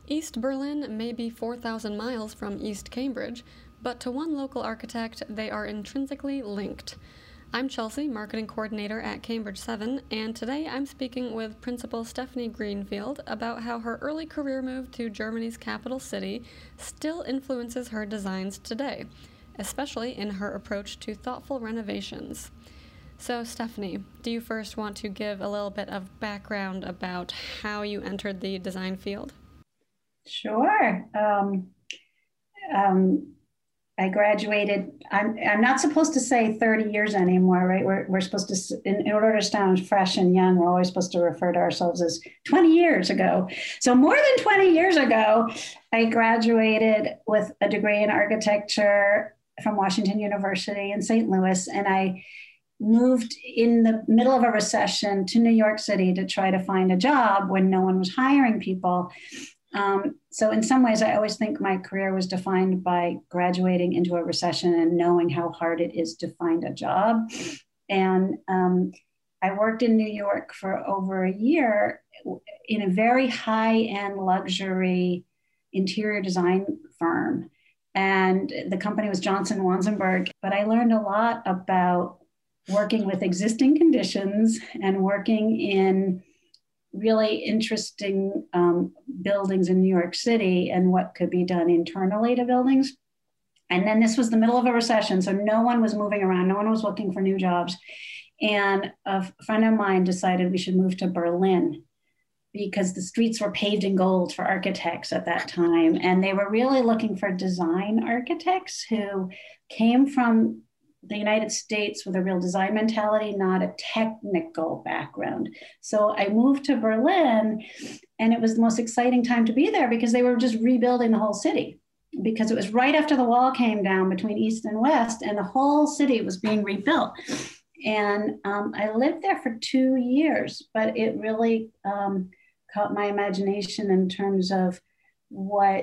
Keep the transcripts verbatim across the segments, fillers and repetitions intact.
East Berlin may be four thousand miles from East Cambridge, but to one local architect, they are intrinsically linked. I'm Chelsea, Marketing Coordinator at Cambridge seven, and today I'm speaking with Principal Stephanie Greenfield about how her early career move to Germany's capital city still influences her designs today, especially in her approach to thoughtful renovations. So, Stephanie, do you first want to give a little bit of background about how you entered the design field? Sure. Um, um, I graduated, I'm, I'm not supposed to say thirty years anymore, right? We're, we're supposed to, in, in order to sound fresh and young, we're always supposed to refer to ourselves as twenty years ago. So more than twenty years ago, I graduated with a degree in architecture from Washington University in Saint Louis, and I moved in the middle of a recession to New York City to try to find a job when no one was hiring people. Um, so in some ways, I always think my career was defined by graduating into a recession and knowing how hard it is to find a job. And um, I worked in New York for over a year in a very high-end luxury interior design firm. And the company was Johnson Wanzenberg, but I learned a lot about working with existing conditions and working in really interesting um, buildings in New York City and what could be done internally to buildings. And then this was the middle of a recession, so no one was moving around, no one was looking for new jobs. And a friend of mine decided we should move to Berlin because the streets were paved in gold for architects at that time. And they were really looking for design architects who came from the United States with a real design mentality, not a technical background. So I moved to Berlin, and it was the most exciting time to be there because they were just rebuilding the whole city, because it was right after the wall came down between East and West, and the whole city was being rebuilt. And um, I lived there for two years, but it really um, caught my imagination in terms of what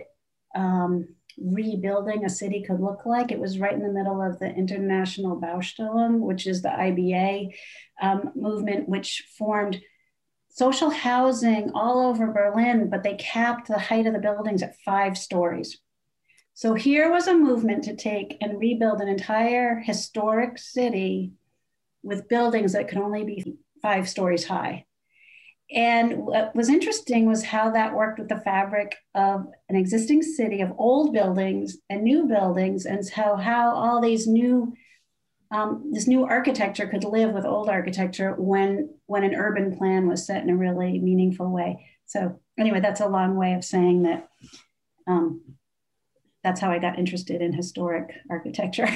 um, rebuilding a city could look like. It was right in the middle of the International Baustellen, which is the I B A um, movement, which formed social housing all over Berlin, but they capped the height of the buildings at five stories. So here was a movement to take and rebuild an entire historic city with buildings that could only be five stories high. And what was interesting was how that worked with the fabric of an existing city of old buildings and new buildings, and how, how all these new, um, this new architecture could live with old architecture when, when an urban plan was set in a really meaningful way. So anyway, that's a long way of saying that um, that's how I got interested in historic architecture.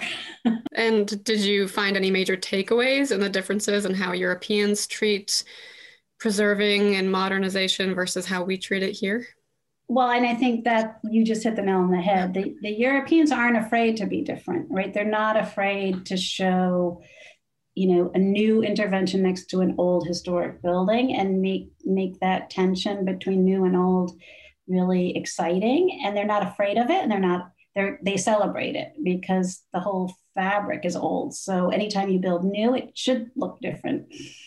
And did you find any major takeaways in the differences in how Europeans treat preserving and modernization versus how we treat it here? Well, and I think that you just hit the nail on the head. The, the Europeans aren't afraid to be different, right? They're not afraid to show, you know, a new intervention next to an old historic building and make, make that tension between new and old really exciting. And they're not afraid of it, and they're not, they're, they celebrate it because the whole fabric is old. So anytime you build new, it should look different.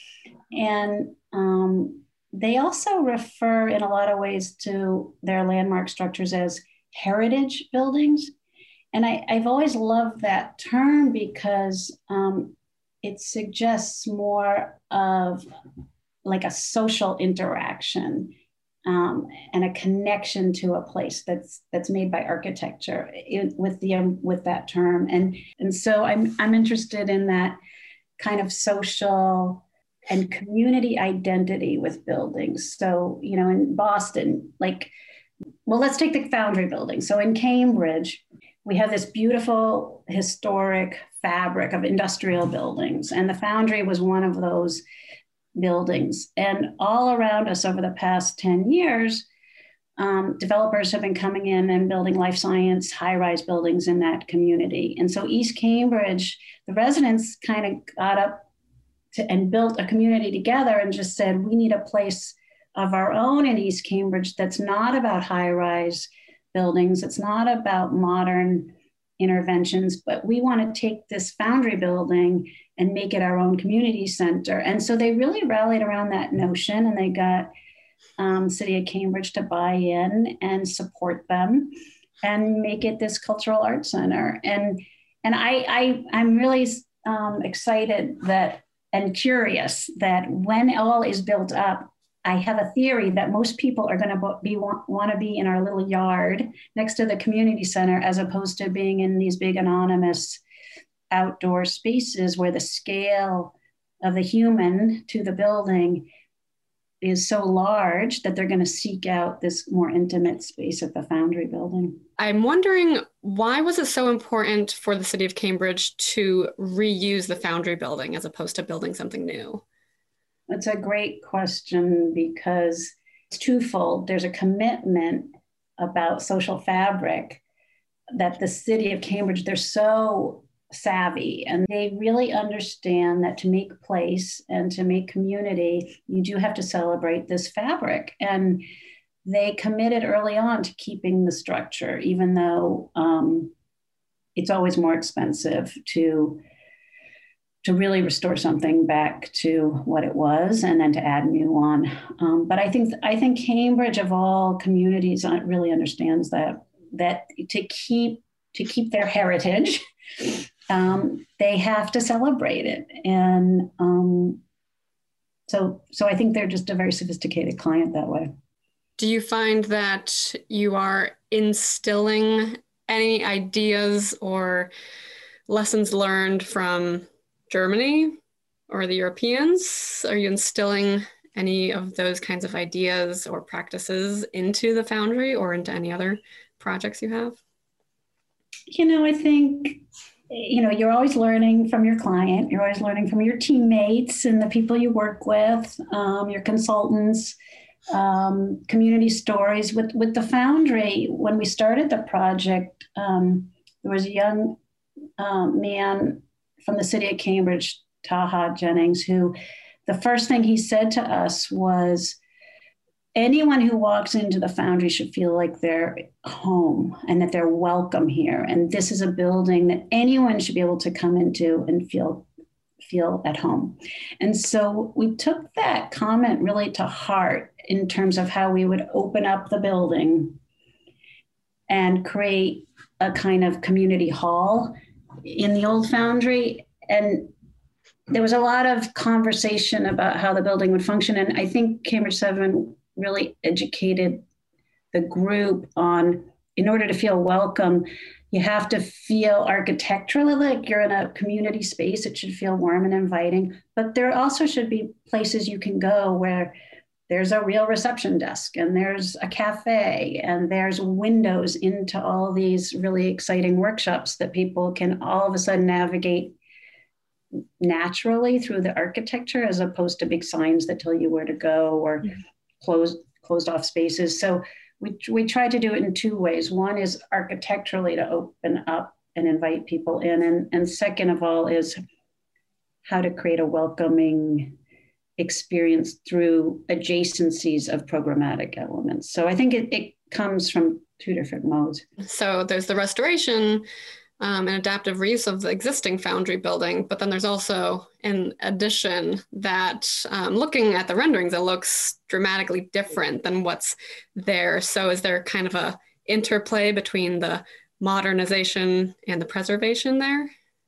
And um, they also refer in a lot of ways to their landmark structures as heritage buildings. And I, I've always loved that term because um, it suggests more of like a social interaction um, and a connection to a place that's that's made by architecture in, with the um, with that term. And and so I'm I'm interested in that kind of social and community identity with buildings. So, you know, in Boston, like, well, let's take the Foundry building. So in Cambridge, we have this beautiful historic fabric of industrial buildings. And the Foundry was one of those buildings. And all around us over the past ten years, um, developers have been coming in and building life science high-rise buildings in that community. And so East Cambridge, the residents kind of got up To, and built a community together and just said, we need a place of our own in East Cambridge that's not about high-rise buildings. It's not about modern interventions, but we want to take this Foundry building and make it our own community center. And so they really rallied around that notion, and they got um, City of Cambridge to buy in and support them and make it this cultural arts center. And and I, I I'm really um, excited that and curious that when it all is built up, I have a theory that most people are going to be want, want to be in our little yard next to the community center, as opposed to being in these big anonymous outdoor spaces where the scale of the human to the building is so large that they're going to seek out this more intimate space at the Foundry building. I'm wondering, why was it so important for the City of Cambridge to reuse the Foundry building as opposed to building something new? That's a great question, because it's twofold. There's a commitment about social fabric that the City of Cambridge, they're so savvy and they really understand that to make place and to make community, you do have to celebrate this fabric. And they committed early on to keeping the structure, even though um, it's always more expensive to to really restore something back to what it was and then to add new on. Um, but I think I think Cambridge, of all communities, really understands that that to keep to keep their heritage, um, they have to celebrate it. And um, so so I think they're just a very sophisticated client that way. Do you find that you are instilling any ideas or lessons learned from Germany or the Europeans? Are you instilling any of those kinds of ideas or practices into the Foundry or into any other projects you have? You know, I think, you know, you're always learning from your client. You're always learning from your teammates and the people you work with, um, your consultants, um, community stories. With, with the Foundry, when we started the project, um, there was a young um, man from the City of Cambridge, Taha Jennings, who the first thing he said to us was, anyone who walks into the Foundry should feel like they're home and that they're welcome here. And this is a building that anyone should be able to come into and feel feel at home. And so we took that comment really to heart in terms of how we would open up the building and create a kind of community hall in the old Foundry. And there was a lot of conversation about how the building would function. And I think Cambridge seven really educated the group on, in order to feel welcome, you have to feel architecturally like you're in a community space. It should feel warm and inviting, but there also should be places you can go where there's a real reception desk and there's a cafe and there's windows into all these really exciting workshops that people can all of a sudden navigate naturally through the architecture, as opposed to big signs that tell you where to go or mm-hmm. closed closed off spaces. So we we try to do it in two ways. One is architecturally to open up and invite people in, and and second of all is how to create a welcoming experience through adjacencies of programmatic elements. So I think it, it comes from two different modes. So there's the restoration um, and adaptive reuse of the existing Foundry building, but then there's also an addition that um, looking at the renderings, it looks dramatically different than what's there. So is there kind of a interplay between the modernization and the preservation there?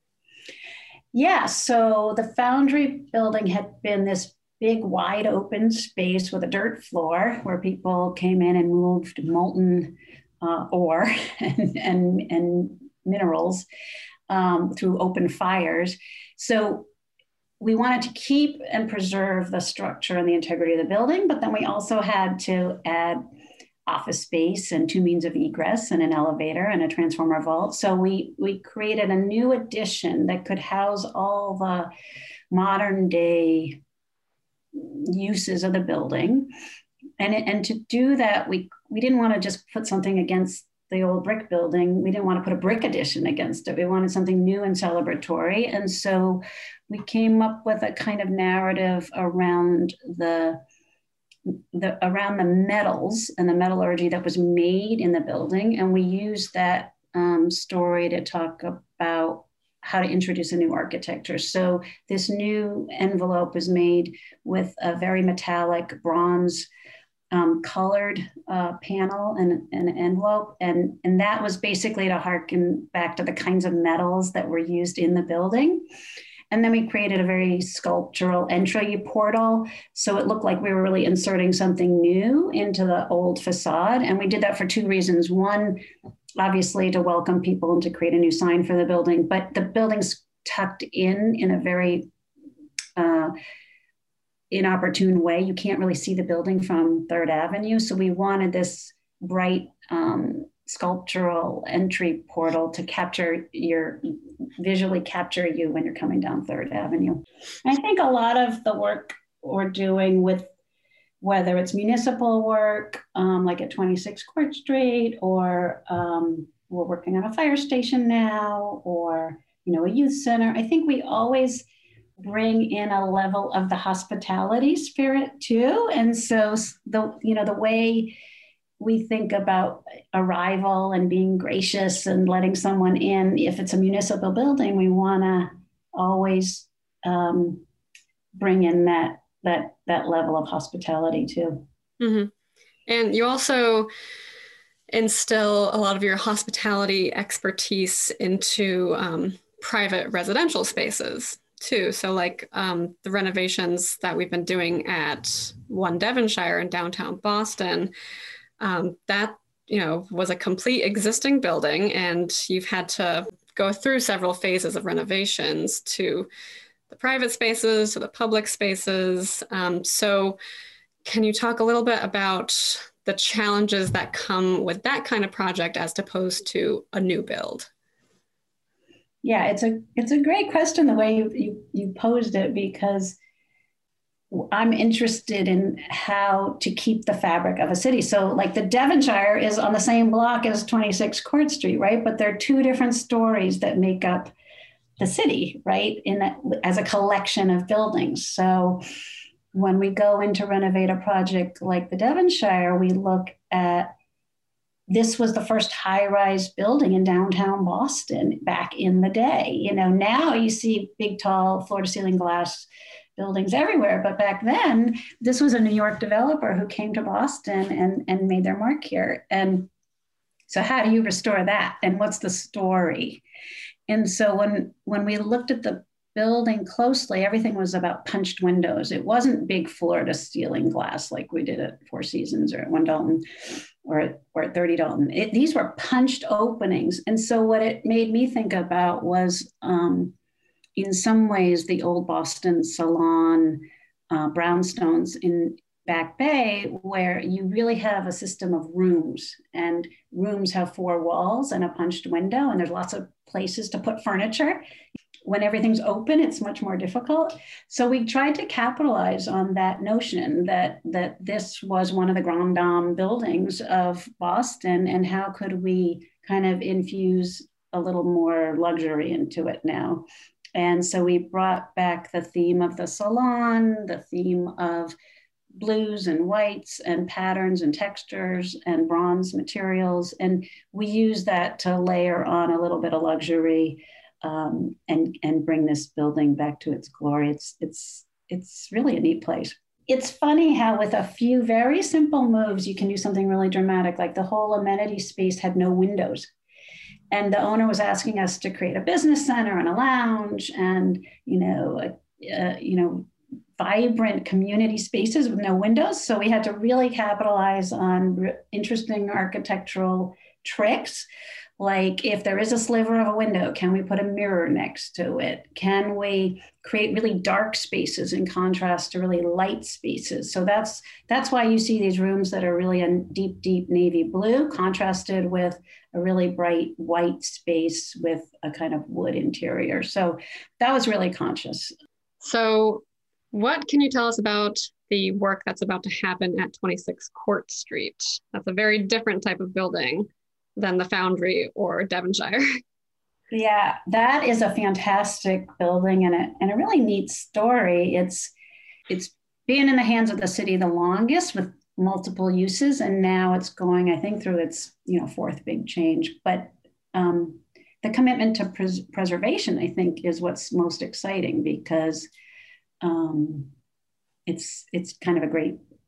Yeah, so the Foundry building had been this big, wide open space with a dirt floor where people came in and moved molten uh, ore and, and, and minerals um, through open fires. So we wanted to keep and preserve the structure and the integrity of the building, but then we also had to add office space and two means of egress and an elevator and a transformer vault. So we, we created a new addition that could house all the modern day uses of the building. And, and to do that, we, we didn't want to just put something against the old brick building. We didn't want to put a brick addition against it. We wanted something new and celebratory. And so we came up with a kind of narrative around the The, around the metals and the metallurgy that was made in the building. And we used that um, story to talk about how to introduce a new architecture. So this new envelope was made with a very metallic bronze um, colored uh, panel and an envelope. And, and that was basically to harken back to the kinds of metals that were used in the building. And then we created a very sculptural entry portal. So it looked like we were really inserting something new into the old facade. And we did that for two reasons. One, obviously to welcome people and to create a new sign for the building, but the building's tucked in in a very uh, inopportune way. You can't really see the building from Third Avenue. So we wanted this bright um, sculptural entry portal to capture your, visually capture you when you're coming down Third Avenue. And I think a lot of the work we're doing with, whether it's municipal work, um, like at twenty-six Court Street, or um, we're working on a fire station now, or, you know, a youth center, I think we always bring in a level of the hospitality spirit too. And so the, you know, the way we think about arrival and being gracious and letting someone in, if it's a municipal building, we want to always um, bring in that that that level of hospitality too. Mm-hmm. And you also instill a lot of your hospitality expertise into um, private residential spaces too. So like um, the renovations that we've been doing at One Devonshire in downtown Boston, um, that, you know, was a complete existing building, and you've had to go through several phases of renovations to the private spaces, to the public spaces. Um, so can you talk a little bit about the challenges that come with that kind of project as opposed to a new build? Yeah, it's a it's a great question the way you, you, you posed it, because I'm interested in how to keep the fabric of a city. So like the Devonshire is on the same block as twenty-six Court Street, right? But they're two different stories that make up the city, right? In that, as a collection of buildings. So when we go in to renovate a project like the Devonshire, we look at, this was the first high-rise building in downtown Boston back in the day. You know, now you see big, tall, floor-to-ceiling glass buildings everywhere. But back then, this was a New York developer who came to Boston and, and made their mark here. And so how do you restore that? And what's the story? And so when, when we looked at the building closely, everything was about punched windows. It wasn't big floor-to-ceiling glass like we did at Four Seasons or at One Dalton or at, or at thirty Dalton. It, these were punched openings. And so what it made me think about was, um, in some ways, the old Boston Salon uh, brownstones in Back Bay, where you really have a system of rooms, and rooms have four walls and a punched window, and there's lots of places to put furniture. When everything's open, it's much more difficult. So we tried to capitalize on that notion that, that this was one of the grand dame buildings of Boston, and how could we kind of infuse a little more luxury into it now. And so we brought back the theme of the salon, the theme of blues and whites and patterns and textures and bronze materials. And we use that to layer on a little bit of luxury um, and, and bring this building back to its glory. It's, it's, it's really a neat place. It's funny how with a few very simple moves, you can do something really dramatic. Like the whole amenity space had no windows. And the owner was asking us to create a business center and a lounge and, you know, a, a, you know, vibrant community spaces with no windows. So we had to really capitalize on re- interesting architectural tricks. Like if there is a sliver of a window, can we put a mirror next to it? Can we create really dark spaces in contrast to really light spaces? So that's that's why you see these rooms that are really in deep, deep navy blue contrasted with a really bright white space with a kind of wood interior. So that was really conscious. So what can you tell us about the work that's about to happen at twenty-six Court Street? That's a very different type of building than the Foundry or Devonshire. Yeah, that is a fantastic building and a, and a really neat story. It's it's been in the hands of the city the longest with multiple uses, and now it's going, I think, through its you know fourth big change. But um, the commitment to pres- preservation, I think, is what's most exciting, because um, it's it's kind of a great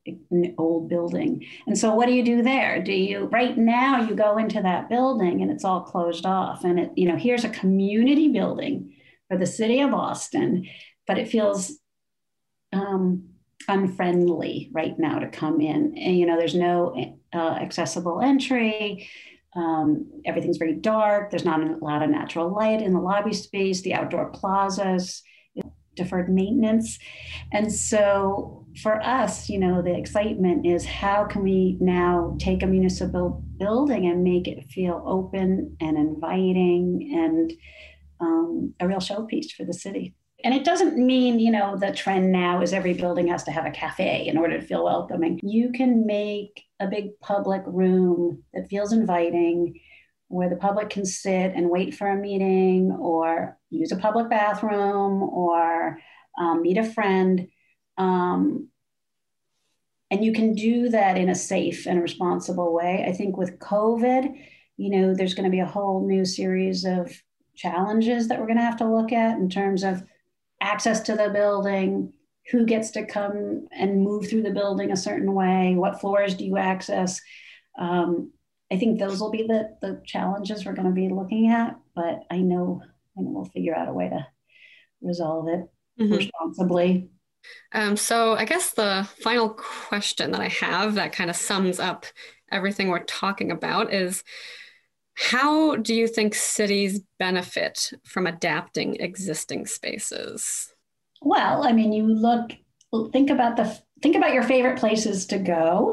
an old building. And so what do you do there? Do you, right now you go into that building and it's all closed off, and it, you know, here's a community building for the city of Boston, but it feels um, unfriendly right now to come in. And, you know, there's no uh, accessible entry. Um, everything's very dark. There's not a lot of natural light in the lobby space, the outdoor plazas, deferred maintenance. And so for us, you know, the excitement is how can we now take a municipal building and make it feel open and inviting and um, a real showpiece for the city. And it doesn't mean, you know, the trend now is every building has to have a cafe in order to feel welcoming. You can make a big public room that feels inviting, where the public can sit and wait for a meeting or use a public bathroom or um, meet a friend. Um, and you can do that in a safe and responsible way. I think with COVID, you know, there's going to be a whole new series of challenges that we're going to have to look at in terms of access to the building, who gets to come and move through the building a certain way, what floors do you access? Um, I think those will be the, the challenges we're going to be looking at, but I know, I know we'll figure out a way to resolve it mm-hmm. responsibly. Um, so I guess the final question that I have that kind of sums up everything we're talking about is, how do you think cities benefit from adapting existing spaces? Well, I mean, you look, think about the, think about your favorite places to go.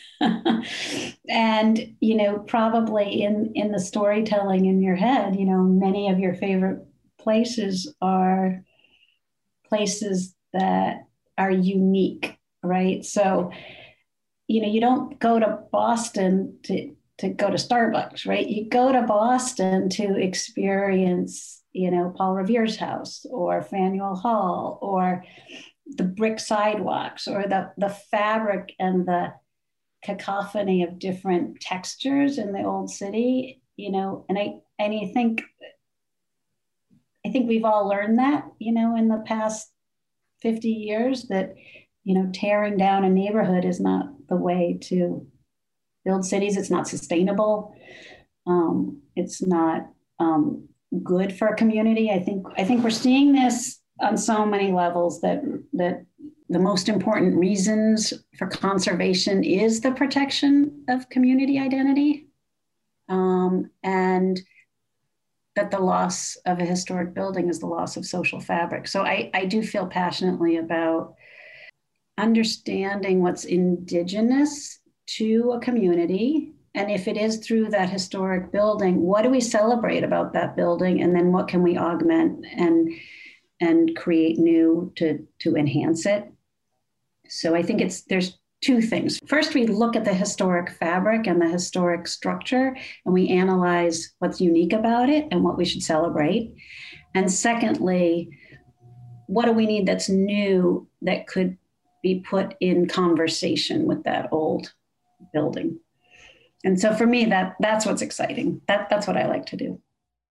And, you know, probably in, in the storytelling in your head, you know, many of your favorite places are places that are unique, right? So, you know, you don't go to Boston to, to go to Starbucks, right? You go to Boston to experience, you know, Paul Revere's house or Faneuil Hall or the brick sidewalks or the, the fabric and the cacophony of different textures in the old city, you know, and I, and I think, I think we've all learned that, you know, in the past fifty years that, you know, tearing down a neighborhood is not the way to build cities. It's not sustainable. Um, it's not um, good for a community. I think, I think we're seeing this on so many levels that, that the most important reasons for conservation is the protection of community identity, um, and that the loss of a historic building is the loss of social fabric. So I, I do feel passionately about understanding what's indigenous to a community. And if it is through that historic building, what do we celebrate about that building? And then what can we augment and, and create new to, to enhance it? So I think it's, there's two things. First, we look at the historic fabric and the historic structure, and we analyze what's unique about it and what we should celebrate. And secondly, what do we need that's new that could be put in conversation with that old building? And so for me, that that's what's exciting. That, that's what I like to do.